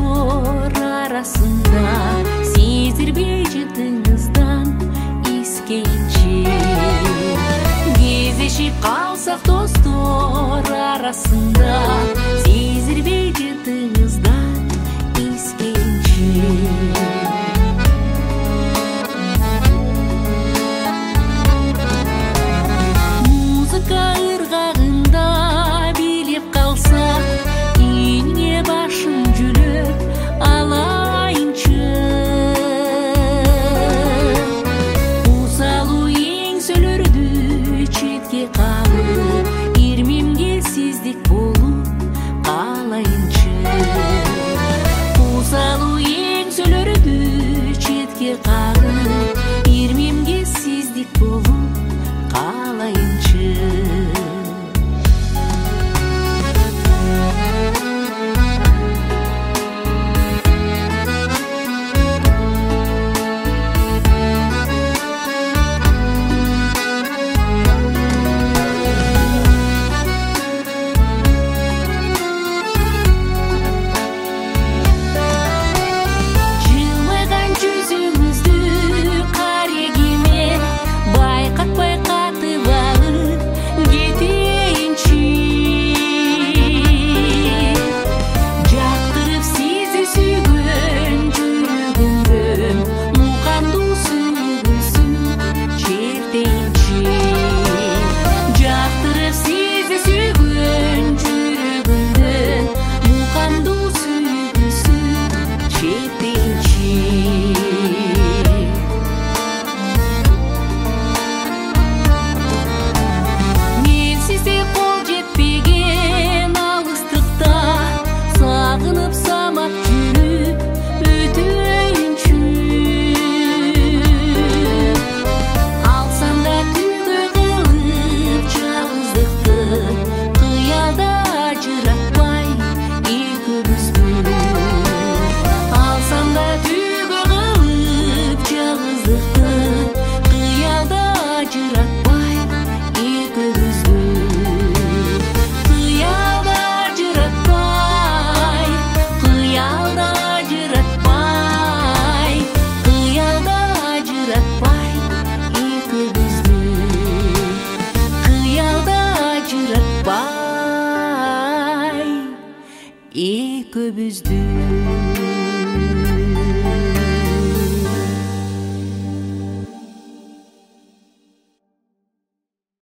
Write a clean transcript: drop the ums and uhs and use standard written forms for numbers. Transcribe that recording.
достор арасында сездірбей жытыңыздан искейінше. Кездешіп қалсақ достор арасында сездірбей жытыңыздан искейінше. Музыка ырғағында билеп қалсақ, үйіне башын жүліп алайыншы. Усалу еңсөлөрдү четке қағып, ирмемге сездік болуп қалайыншы. Усалу еңсөлөрдү четке қағып, ирмемге сездік болуп қалайыншы. Жылмайған жүзіңізді қарегеме байқатпай қатып алып кетейінші. Жақтырып сезді сүйген жүрегімді, мұқанду сүйгісін чертейінші. Жақтырып сезді сүйген жүрегімді, мұқанду сүйгісін чертейінші. Мен сізде қол жетпеген алыстықта сағынып самат жүріп өтейінші. Алсам да түгі қылып жалғыздықты, қиялда ажыратпай екеумізді. Алсам да түгі қылып жалғыздықты, қиялда ажыратпай екеумізді. Қиялда ажыратпай, қиялда ажыратпай, қиялда ажыратпай екеумізді. Қиялда ажыратпай екеумізді.